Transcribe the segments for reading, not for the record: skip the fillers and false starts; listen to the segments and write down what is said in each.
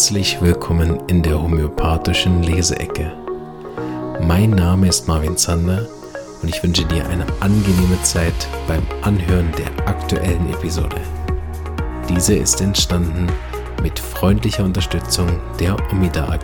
Herzlich willkommen in der homöopathischen Leseecke. Mein Name ist Marvin Zander und ich wünsche dir eine angenehme Zeit beim Anhören der aktuellen Episode. Diese ist entstanden mit freundlicher Unterstützung der Omida AG.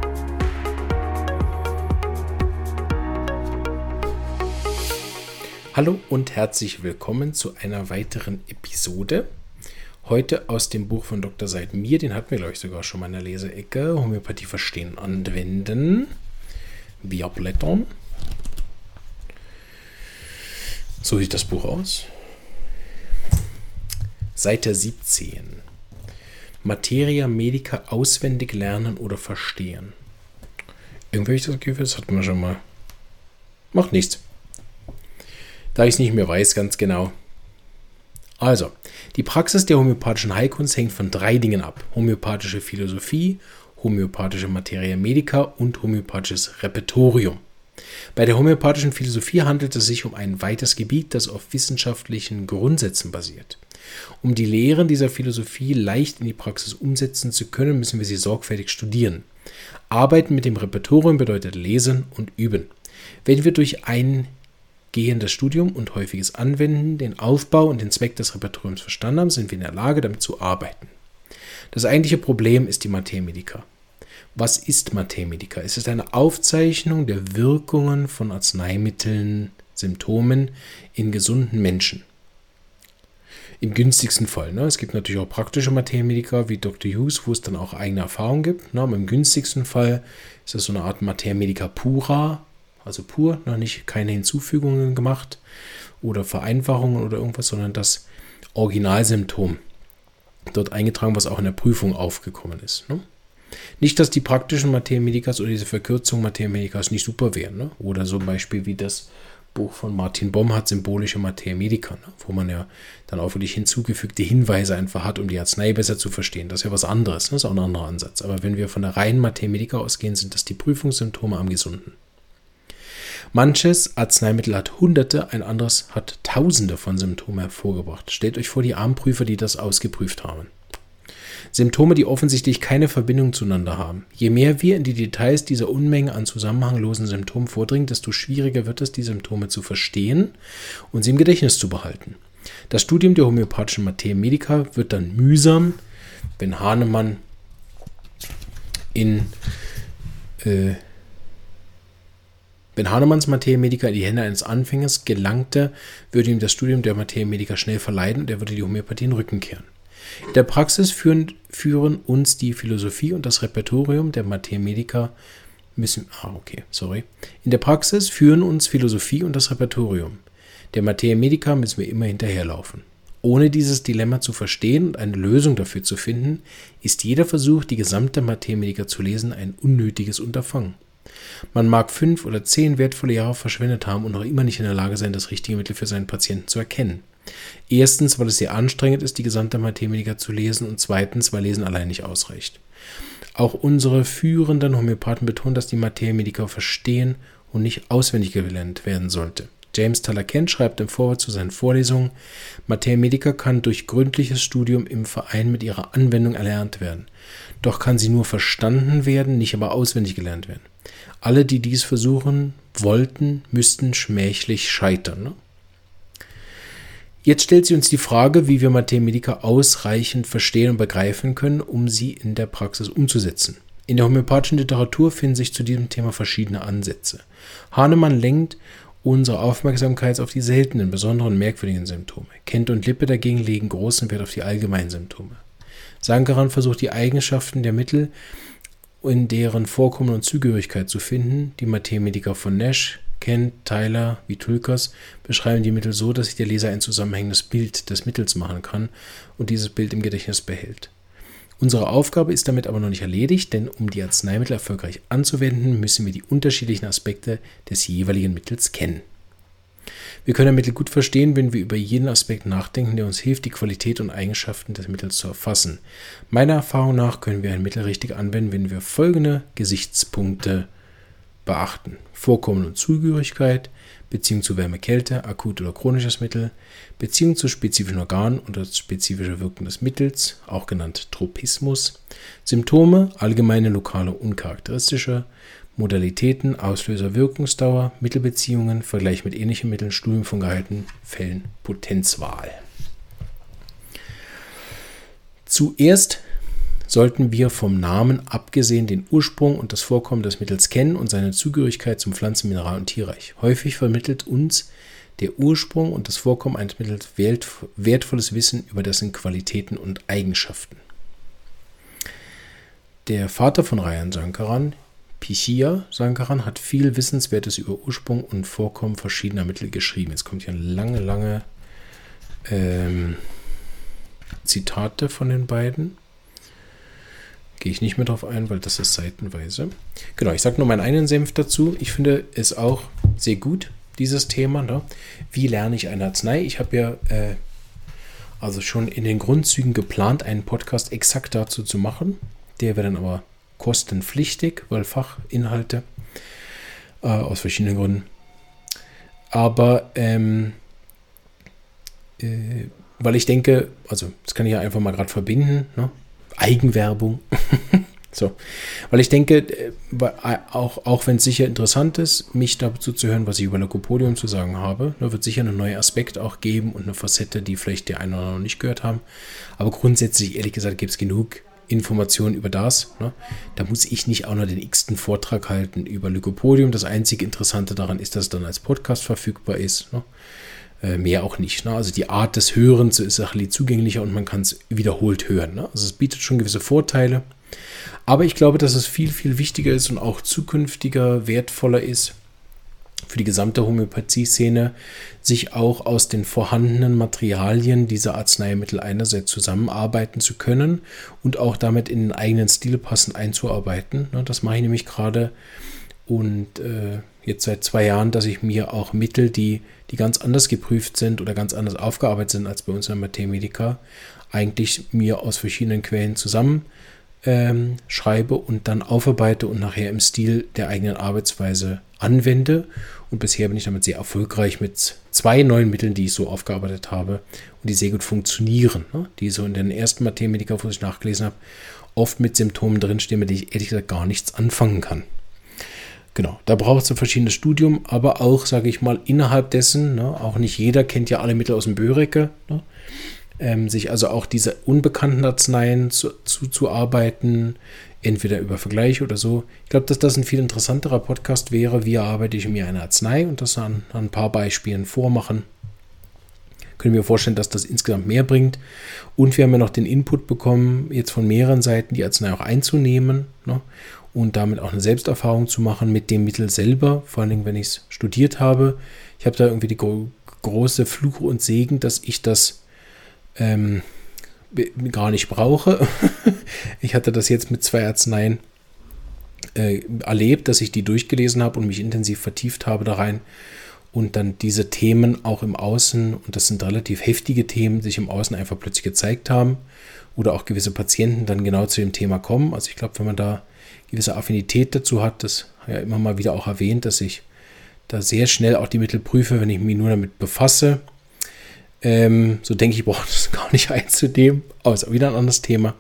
Hallo und herzlich willkommen zu einer weiteren Episode. Heute aus dem Buch von Dr. Seidmir, den hatten wir, glaube ich, sogar schon mal in der Leseecke. Homöopathie verstehen, anwenden. Wir blättern. So sieht das Buch aus. Seite 17. Materia Medica auswendig lernen oder verstehen. Irgendwie habe ich das Gefühl, das hatten wir schon mal. Macht nichts. Da ich es nicht mehr weiß, ganz genau. Also, die Praxis der homöopathischen Heilkunst hängt von 3 Dingen ab. Homöopathische Philosophie, homöopathische Materia Medica und homöopathisches Repertorium. Bei der homöopathischen Philosophie handelt es sich um ein weites Gebiet, das auf wissenschaftlichen Grundsätzen basiert. Um die Lehren dieser Philosophie leicht in die Praxis umsetzen zu können, müssen wir sie sorgfältig studieren. Arbeiten mit dem Repertorium bedeutet lesen und üben. Wenn wir durch gehendes Studium und häufiges Anwenden den Aufbau und den Zweck des Repertoriums verstanden haben, sind wir in der Lage, damit zu arbeiten. Das eigentliche Problem ist die Materia Medica. Was ist Materia Medica? Es ist eine Aufzeichnung der Wirkungen von Arzneimitteln, Symptomen in gesunden Menschen. Im günstigsten Fall. Es gibt natürlich auch praktische Materia Medica wie Dr. Hughes, wo es dann auch eigene Erfahrungen gibt. Aber im günstigsten Fall ist es so eine Art Materia Medica pura, also pur, noch nicht keine Hinzufügungen gemacht oder Vereinfachungen oder irgendwas, sondern das Originalsymptom dort eingetragen, was auch in der Prüfung aufgekommen ist. Nicht, dass die praktischen Materia Medicas oder diese Verkürzung Materia Medicas nicht super wären. Oder so ein Beispiel wie das Buch von Martin Bomm hat, symbolische Materia Medica, wo man ja dann auch wirklich hinzugefügte Hinweise einfach hat, um die Arznei besser zu verstehen. Das ist ja was anderes, das ist auch ein anderer Ansatz. Aber wenn wir von der reinen Materia Medica ausgehen, sind das die Prüfungssymptome am Gesunden. Manches Arzneimittel hat Hunderte, ein anderes hat Tausende von Symptomen hervorgebracht. Stellt euch vor, die Armprüfer, die das ausgeprüft haben. Symptome, die offensichtlich keine Verbindung zueinander haben. Je mehr wir in die Details dieser Unmenge an zusammenhanglosen Symptomen vordringen, desto schwieriger wird es, die Symptome zu verstehen und sie im Gedächtnis zu behalten. Das Studium der homöopathischen Materia Medica wird dann mühsam, wenn Hahnemann Wenn Hahnemanns Materia Medica in die Hände eines Anfängers gelangte, würde ihm das Studium der Materia Medica schnell verleiden und er würde die Homöopathie in den Rücken kehren. In der Praxis führen uns die Philosophie und das Repertorium der Materia Medica In der Praxis führen uns Philosophie und das Repertorium. Der Materia Medica müssen wir immer hinterherlaufen. Ohne dieses Dilemma zu verstehen und eine Lösung dafür zu finden, ist jeder Versuch, die gesamte Materia Medica zu lesen, ein unnötiges Unterfangen. Man mag 5 oder 10 wertvolle Jahre verschwendet haben und noch immer nicht in der Lage sein, das richtige Mittel für seinen Patienten zu erkennen. Erstens, weil es sehr anstrengend ist, die gesamte Materia Medica zu lesen und zweitens, weil Lesen allein nicht ausreicht. Auch unsere führenden Homöopathen betonen, dass die Materia Medica verstehen und nicht auswendig gelernt werden sollte. James Taylor Kent schreibt im Vorwort zu seinen Vorlesungen, Materia Medica kann durch gründliches Studium im Verein mit ihrer Anwendung erlernt werden. Doch kann sie nur verstanden werden, nicht aber auswendig gelernt werden. Alle, die dies versuchen wollten, müssten schmählich scheitern. Jetzt stellt sie uns die Frage, wie wir Materia Medica ausreichend verstehen und begreifen können, um sie in der Praxis umzusetzen. In der homöopathischen Literatur finden sich zu diesem Thema verschiedene Ansätze. Hahnemann lenkt unsere Aufmerksamkeit auf die seltenen, besonderen, merkwürdigen Symptome. Kent und Lippe dagegen legen großen Wert auf die allgemeinen Symptome. Sankaran versucht die Eigenschaften der Mittel in deren Vorkommen und Zugehörigkeit zu finden. Die Materia Medica von Nash, Kent, Tyler, Vitulkas beschreiben die Mittel so, dass sich der Leser ein zusammenhängendes Bild des Mittels machen kann und dieses Bild im Gedächtnis behält. Unsere Aufgabe ist damit aber noch nicht erledigt, denn um die Arzneimittel erfolgreich anzuwenden, müssen wir die unterschiedlichen Aspekte des jeweiligen Mittels kennen. Wir können ein Mittel gut verstehen, wenn wir über jeden Aspekt nachdenken, der uns hilft, die Qualität und Eigenschaften des Mittels zu erfassen. Meiner Erfahrung nach können wir ein Mittel richtig anwenden, wenn wir folgende Gesichtspunkte beachten. Vorkommen und Zugehörigkeit, Beziehung zu Wärme, Kälte, akut oder chronisches Mittel, Beziehung zu spezifischen Organen und das spezifische Wirken des Mittels, auch genannt Tropismus, Symptome, allgemeine, lokale und charakteristische, Modalitäten, Auslöser, Wirkungsdauer, Mittelbeziehungen, Vergleich mit ähnlichen Mitteln, Studien von gehaltenen Fällen, Potenzwahl. Zuerst sollten wir vom Namen abgesehen den Ursprung und das Vorkommen des Mittels kennen und seine Zugehörigkeit zum Pflanzen-, Mineral- und Tierreich. Häufig vermittelt uns der Ursprung und das Vorkommen eines Mittels wertvolles Wissen über dessen Qualitäten und Eigenschaften. Der Vater von Rajan Sankaran, Pichia Sankaran, hat viel Wissenswertes über Ursprung und Vorkommen verschiedener Mittel geschrieben. Jetzt kommt hier eine lange Zitate von den beiden. Gehe ich nicht mehr drauf ein, weil das ist seitenweise. Genau, ich sage nur meinen einen Senf dazu. Ich finde es auch sehr gut, dieses Thema. Ne? Wie lerne ich eine Arznei? Ich habe ja also schon in den Grundzügen geplant, einen Podcast exakt dazu zu machen. Der wäre dann aber kostenpflichtig, weil Fachinhalte aus verschiedenen Gründen. Aber weil ich denke, also das kann ich ja einfach mal gerade verbinden, ne? Eigenwerbung. So, weil ich denke, auch wenn es sicher interessant ist, mich dazu zu hören, was ich über Lycopodium zu sagen habe, da wird sicher einen neuen Aspekt auch geben und eine Facette, die vielleicht der eine oder andere noch nicht gehört haben. Aber grundsätzlich, ehrlich gesagt, gibt es genug Informationen über das. Ne? Da muss ich nicht auch noch den x-ten Vortrag halten über Lycopodium. Das einzige Interessante daran ist, dass es dann als Podcast verfügbar ist. Ne? Mehr auch nicht. Ne? Also die Art des Hörens ist auch zugänglicher und man kann es wiederholt hören. Ne? Also es bietet schon gewisse Vorteile. Aber ich glaube, dass es viel, viel wichtiger ist und auch zukünftiger, wertvoller ist für die gesamte Homöopathie-Szene, sich auch aus den vorhandenen Materialien dieser Arzneimittel einerseits zusammenarbeiten zu können und auch damit in den eigenen Stil passend einzuarbeiten. Ne? Das mache ich nämlich gerade und jetzt seit 2 Jahren, dass ich mir auch Mittel, die ganz anders geprüft sind oder ganz anders aufgearbeitet sind als bei uns in Materia Medica, eigentlich mir aus verschiedenen Quellen zusammen schreibe und dann aufarbeite und nachher im Stil der eigenen Arbeitsweise anwende. Und bisher bin ich damit sehr erfolgreich mit 2 neuen Mitteln, die ich so aufgearbeitet habe und die sehr gut funktionieren. Ne? Die so in den ersten Materia Medica, wo ich nachgelesen habe, oft mit Symptomen drinstehen, mit denen ich ehrlich gesagt gar nichts anfangen kann. Genau, da braucht es ein verschiedenes Studium, aber auch, sage ich mal, innerhalb dessen, ne, auch nicht jeder kennt ja alle Mittel aus dem Böreke, ne, sich also auch diese unbekannten Arzneien zuzuarbeiten, entweder über Vergleiche oder so. Ich glaube, dass das ein viel interessanterer Podcast wäre, wie erarbeite ich mir eine Arznei und das an ein paar Beispielen vormachen. Können wir vorstellen, dass das insgesamt mehr bringt. Und wir haben ja noch den Input bekommen, jetzt von mehreren Seiten die Arznei auch einzunehmen, ne? Und damit auch eine Selbsterfahrung zu machen mit dem Mittel selber, vor allen Dingen, wenn ich es studiert habe. Ich habe da irgendwie die große Fluch und Segen, dass ich das gar nicht brauche. Ich hatte das jetzt mit 2 Arzneien erlebt, dass ich die durchgelesen habe und mich intensiv vertieft habe da rein und dann diese Themen auch im Außen, und das sind relativ heftige Themen, sich im Außen einfach plötzlich gezeigt haben oder auch gewisse Patienten dann genau zu dem Thema kommen. Also ich glaube, wenn man da gewisse Affinität dazu hat, das ja immer mal wieder auch erwähnt, dass ich da sehr schnell auch die Mittel prüfe, wenn ich mich nur damit befasse. So denke ich, brauche das gar nicht einzunehmen, aber ist auch wieder ein anderes Thema.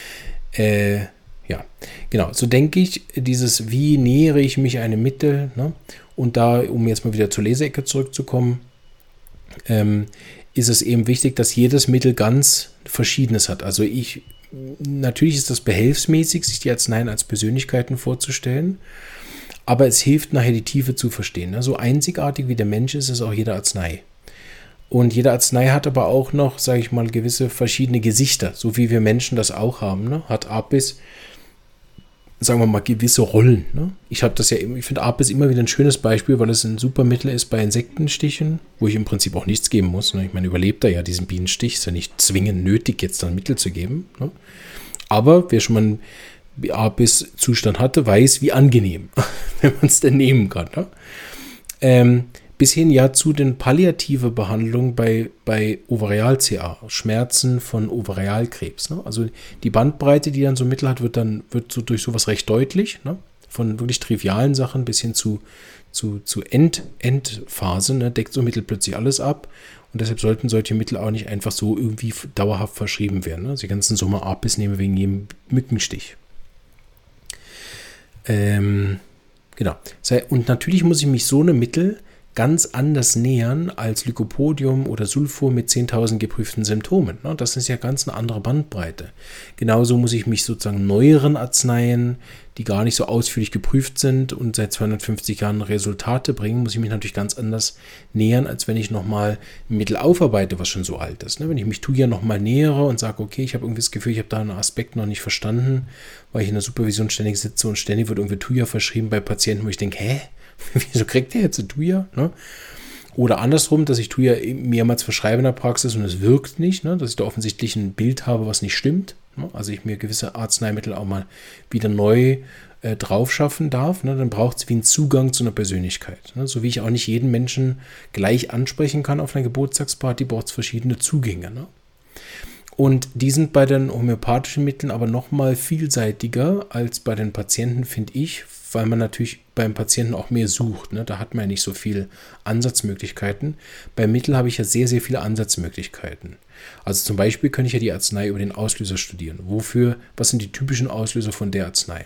Ja, genau, so denke ich, dieses, wie nähere ich mich einem Mittel, ne? Und da, um jetzt mal wieder zur Leseecke zurückzukommen, ist es eben wichtig, dass jedes Mittel ganz Verschiedenes hat. Also natürlich ist das behelfsmäßig, sich die Arzneien als Persönlichkeiten vorzustellen, aber es hilft nachher die Tiefe zu verstehen. Ne? So einzigartig wie der Mensch ist, ist auch jede Arznei. Und jede Arznei hat aber auch noch, sage ich mal, gewisse verschiedene Gesichter, so wie wir Menschen das auch haben. Ne? Hat Apis, sagen wir mal, gewisse Rollen. Ne? Ich finde Apis immer wieder ein schönes Beispiel, weil es ein super Mittel ist bei Insektenstichen, wo ich im Prinzip auch nichts geben muss. Ne? Ich meine, überlebt er ja diesen Bienenstich, ist ja nicht zwingend nötig, jetzt dann Mittel zu geben. Ne? Aber wer schon mal einen Apis-Zustand hatte, weiß, wie angenehm, wenn man es denn nehmen kann. Ne? Bis hin ja zu den palliative Behandlungen bei Ovarial-CA, Schmerzen von Ovarialkrebs. Ne? Also die Bandbreite, die dann so Mittel hat, wird so durch sowas recht deutlich. Ne? von wirklich trivialen Sachen bis hin zu Endphasen, ne, deckt so Mittel plötzlich alles ab. Und deshalb sollten solche Mittel auch nicht einfach so irgendwie dauerhaft verschrieben werden. Ne? Also die ganzen Sommer Apis nehmen wegen jedem Mückenstich. Genau. Und natürlich muss ich mich so einem Mittel ganz anders nähern als Lycopodium oder Sulfur mit 10.000 geprüften Symptomen. Das ist ja ganz eine andere Bandbreite. Genauso muss ich mich sozusagen neueren Arzneien, die gar nicht so ausführlich geprüft sind und seit 250 Jahren Resultate bringen, muss ich mich natürlich ganz anders nähern, als wenn ich nochmal ein Mittel aufarbeite, was schon so alt ist. Wenn ich mich Thuja nochmal nähere und sage, okay, ich habe irgendwie das Gefühl, ich habe da einen Aspekt noch nicht verstanden, weil ich in der Supervision ständig sitze und ständig wird irgendwie Thuja verschrieben bei Patienten, wo ich denke, wieso kriegt der jetzt ein Thuja? Ne? Oder andersrum, dass ich Thuja mehrmals verschreibe in der Praxis und es wirkt nicht, ne? Dass ich da offensichtlich ein Bild habe, was nicht stimmt. Ne? Also ich mir gewisse Arzneimittel auch mal wieder neu drauf schaffen darf. Ne? Dann braucht es wie einen Zugang zu einer Persönlichkeit. Ne? So wie ich auch nicht jeden Menschen gleich ansprechen kann auf einer Geburtstagsparty, braucht es verschiedene Zugänge. Ne? Und die sind bei den homöopathischen Mitteln aber nochmal vielseitiger als bei den Patienten, finde ich, weil man natürlich beim Patienten auch mehr sucht. Ne? Da hat man ja nicht so viele Ansatzmöglichkeiten. Beim Mittel habe ich ja sehr, sehr viele Ansatzmöglichkeiten. Also zum Beispiel könnte ich ja die Arznei über den Auslöser studieren. Was sind die typischen Auslöser von der Arznei?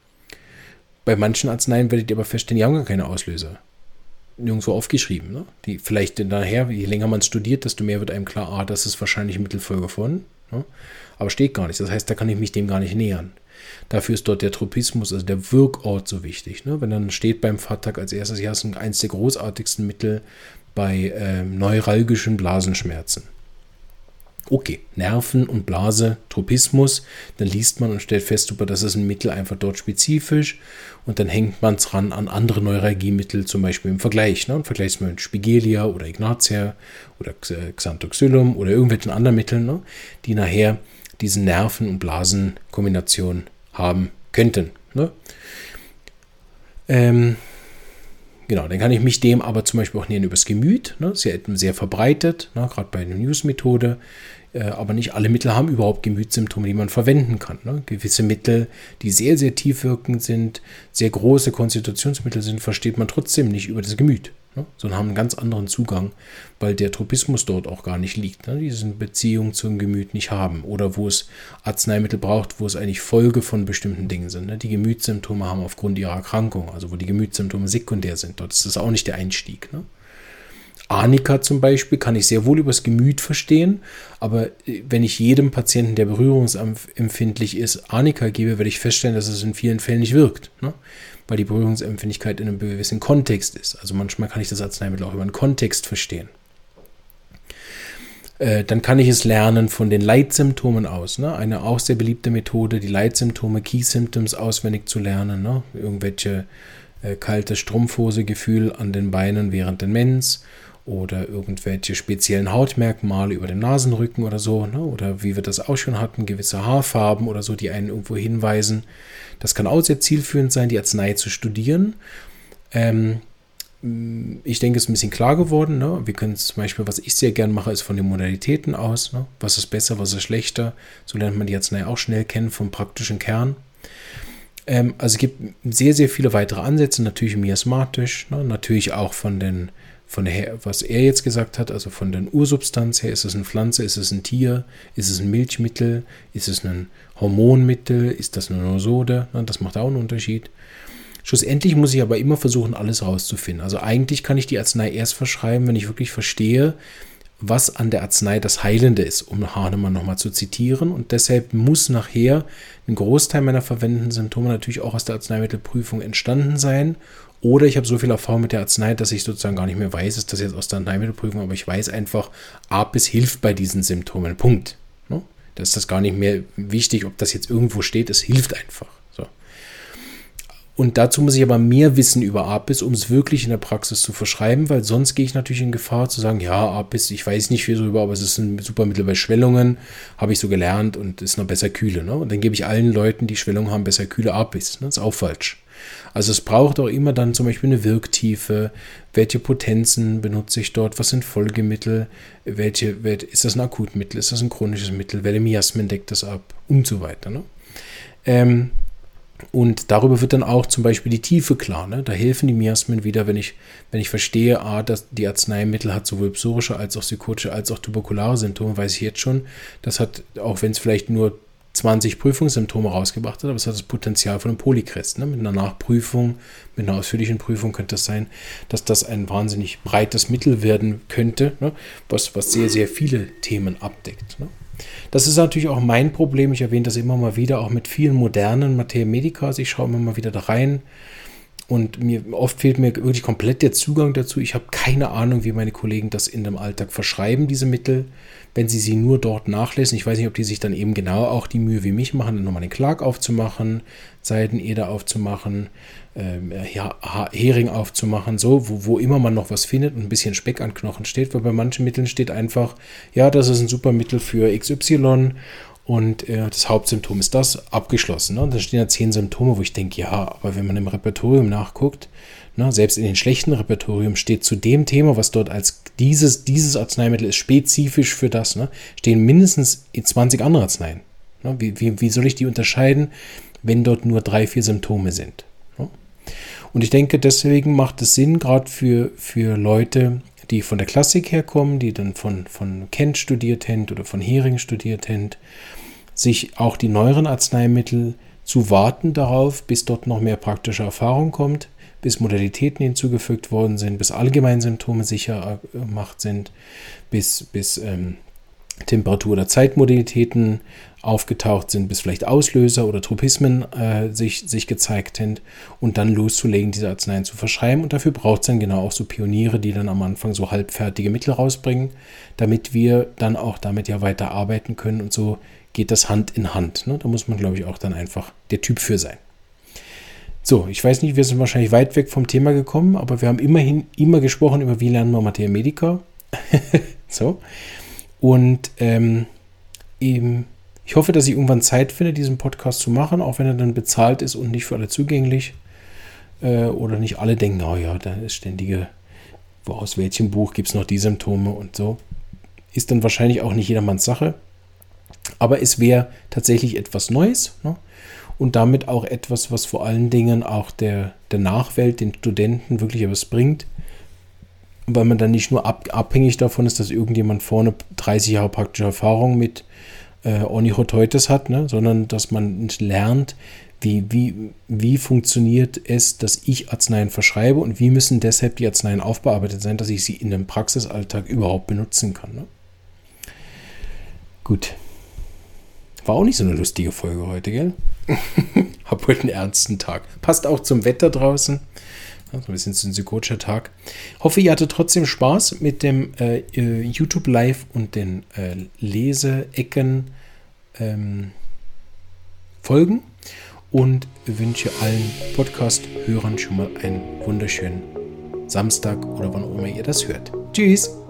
Bei manchen Arzneien werdet ihr aber feststellen, die haben gar keine Auslöser. Nirgendwo aufgeschrieben. Ne? Die vielleicht nachher, je länger man studiert, desto mehr wird einem klar, das ist wahrscheinlich Mittelfolge von. Ne? Aber steht gar nicht. Das heißt, da kann ich mich dem gar nicht nähern. Dafür ist dort der Tropismus, also der Wirkort, so wichtig. Ne? Wenn dann steht beim Fahrtag als erstes, ja, es ist eines der großartigsten Mittel bei neuralgischen Blasenschmerzen. Okay, Nerven und Blase, Tropismus, dann liest man und stellt fest, das ist ein Mittel einfach dort spezifisch und dann hängt man es ran an andere Neuralgiemittel, zum Beispiel im Vergleich. Ne? Und vergleicht man mit Spigelia oder Ignatia oder Xanthoxylum oder irgendwelchen anderen Mitteln, ne? Die nachher diese Nerven- und Blasenkombination haben könnten. Ne? Genau, dann kann ich mich dem aber zum Beispiel auch nähern übers Gemüt. Ne? Das ist ja sehr verbreitet, ne? Gerade bei der News-Methode. Aber nicht alle Mittel haben überhaupt Gemütssymptome, die man verwenden kann. Ne? Gewisse Mittel, die sehr, sehr tief wirkend sind, sehr große Konstitutionsmittel sind, versteht man trotzdem nicht über das Gemüt, ne? Sondern haben einen ganz anderen Zugang, weil der Tropismus dort auch gar nicht liegt. Ne? Diese Beziehung zum Gemüt nicht haben. Oder wo es Arzneimittel braucht, wo es eigentlich Folge von bestimmten Dingen sind. Ne? Die Gemütssymptome haben aufgrund ihrer Erkrankung, also wo die Gemütssymptome sekundär sind. Dort ist das auch nicht der Einstieg. Ne? Arnika zum Beispiel kann ich sehr wohl übers Gemüt verstehen, aber wenn ich jedem Patienten, der berührungsempfindlich ist, Arnika gebe, werde ich feststellen, dass es in vielen Fällen nicht wirkt, ne? Weil die Berührungsempfindlichkeit in einem gewissen Kontext ist. Also manchmal kann ich das Arzneimittel auch über einen Kontext verstehen. Dann kann ich es lernen von den Leitsymptomen aus. Ne? Eine auch sehr beliebte Methode, die Leitsymptome, Key Symptoms auswendig zu lernen. Ne? Irgendwelche kalte Strumpfhose-Gefühl an den Beinen während der Mens oder irgendwelche speziellen Hautmerkmale über dem Nasenrücken oder so, ne? Oder wie wir das auch schon hatten, gewisse Haarfarben oder so, die einen irgendwo hinweisen. Das kann auch sehr zielführend sein, die Arznei zu studieren. Ich denke, es ist ein bisschen klar geworden. Ne? Wir können zum Beispiel, was ich sehr gern mache, ist von den Modalitäten aus. Ne? Was ist besser, was ist schlechter? So lernt man die Arznei auch schnell kennen vom praktischen Kern. Also es gibt sehr, sehr viele weitere Ansätze, natürlich miasmatisch, ne? Natürlich auch was er jetzt gesagt hat, also von der Ursubstanz her, ist es eine Pflanze, ist es ein Tier, ist es ein Milchmittel, ist es ein Hormonmittel, ist das eine Nosode, ne? Das macht auch einen Unterschied. Schlussendlich muss ich aber immer versuchen, alles rauszufinden. Also eigentlich kann ich die Arznei erst verschreiben, wenn ich wirklich verstehe, was an der Arznei das Heilende ist, um Hahnemann nochmal zu zitieren. Und deshalb muss nachher ein Großteil meiner verwendeten Symptome natürlich auch aus der Arzneimittelprüfung entstanden sein. Oder ich habe so viel Erfahrung mit der Arznei, dass ich sozusagen gar nicht mehr weiß, ist das jetzt aus der Arzneimittelprüfung, aber ich weiß einfach, Apis hilft bei diesen Symptomen. Punkt. Ne? Da ist das gar nicht mehr wichtig, ob das jetzt irgendwo steht, es hilft einfach. So. Und dazu muss ich aber mehr wissen über Apis, um es wirklich in der Praxis zu verschreiben, weil sonst gehe ich natürlich in Gefahr zu sagen, ja, Apis, ich weiß nicht viel darüber, aber es ist ein super Mittel bei Schwellungen, habe ich so gelernt und ist noch besser kühle. Ne? Und dann gebe ich allen Leuten, die Schwellungen haben, besser kühle Apis. Ne? Das ist auch falsch. Also es braucht auch immer dann zum Beispiel eine Wirktiefe, welche Potenzen benutze ich dort, was sind Folgemittel, ist das ein Akutmittel, ist das ein chronisches Mittel, welche Miasmen deckt das ab und so weiter. Ne? Und darüber wird dann auch zum Beispiel die Tiefe klar. Ne? Da helfen die Miasmen wieder, wenn ich verstehe, dass die Arzneimittel hat sowohl psorische als auch psychotische als auch tuberkulare Symptome, weiß ich jetzt schon, das hat, auch wenn es vielleicht nur 20 Prüfungssymptome rausgebracht hat, aber es hat das Potenzial von einem Polykrest. Ne? Mit einer Nachprüfung, mit einer ausführlichen Prüfung könnte es sein, dass das ein wahnsinnig breites Mittel werden könnte, ne? was sehr, sehr viele Themen abdeckt. Ne? Das ist natürlich auch mein Problem. Ich erwähne das immer mal wieder, auch mit vielen modernen Materia Medica. Ich schaue immer mal wieder da rein und oft fehlt mir wirklich komplett der Zugang dazu. Ich habe keine Ahnung, wie meine Kollegen das in dem Alltag verschreiben, diese Mittel, wenn sie nur dort nachlesen. Ich weiß nicht, ob die sich dann eben genau auch die Mühe wie mich machen, dann nochmal den Clark aufzumachen, Seideneder aufzumachen, Hering aufzumachen, so, wo immer man noch was findet und ein bisschen Speck an Knochen steht, weil bei manchen Mitteln steht einfach, ja, das ist ein super Mittel für XY und das Hauptsymptom ist das, abgeschlossen. Ne? Und da stehen ja 10 Symptome, wo ich denke, ja, aber wenn man im Repertorium nachguckt, ne, selbst in den schlechten Repertorium steht zu dem Thema, was dort als dieses Arzneimittel ist, spezifisch für das, ne, stehen mindestens 20 andere Arzneien. Ne? Wie soll ich die unterscheiden, wenn dort nur 3, 4 Symptome sind? Ne? Und ich denke, deswegen macht es Sinn, gerade für Leute, die von der Klassik herkommen, die dann von Kent studiert haben oder von Hering studiert haben, sich auch die neueren Arzneimittel zu warten darauf, bis dort noch mehr praktische Erfahrung kommt, bis Modalitäten hinzugefügt worden sind, bis Allgemeinsymptome sicher gemacht sind, bis Temperatur- oder Zeitmodalitäten aufgetaucht sind, bis vielleicht Auslöser oder Tropismen sich gezeigt sind und dann loszulegen, diese Arzneien zu verschreiben. Und dafür braucht es dann genau auch so Pioniere, die dann am Anfang so halbfertige Mittel rausbringen, damit wir dann auch damit ja weiter arbeiten können. Und so geht das Hand in Hand. Ne? Da muss man, glaube ich, auch dann einfach der Typ für sein. So, ich weiß nicht, wir sind wahrscheinlich weit weg vom Thema gekommen, aber wir haben immer gesprochen über, wie lernen wir Materia Medica. So. Und ich hoffe, dass ich irgendwann Zeit finde, diesen Podcast zu machen, auch wenn er dann bezahlt ist und nicht für alle zugänglich. Oder nicht alle denken, oh ja, da ist ständige, aus welchem Buch gibt es noch die Symptome und so. Ist dann wahrscheinlich auch nicht jedermanns Sache. Aber es wäre tatsächlich etwas Neues, ne? Und damit auch etwas, was vor allen Dingen auch der Nachwelt, den Studenten wirklich etwas bringt, weil man dann nicht nur abhängig davon ist, dass irgendjemand vorne 30 Jahre praktische Erfahrung mit Onychoteutes hat, ne? Sondern dass man lernt, wie funktioniert es, dass ich Arzneien verschreibe und wie müssen deshalb die Arzneien aufbearbeitet sein, dass ich sie in dem Praxisalltag überhaupt benutzen kann. Ne? Gut. War auch nicht so eine lustige Folge heute, gell? Hab heute einen ernsten Tag. Passt auch zum Wetter draußen. So ein bisschen ein psychotischer Tag. Hoffe, ihr hattet trotzdem Spaß mit dem YouTube Live und den Leseecken Folgen und wünsche allen Podcast-Hörern schon mal einen wunderschönen Samstag oder wann auch immer ihr das hört. Tschüss!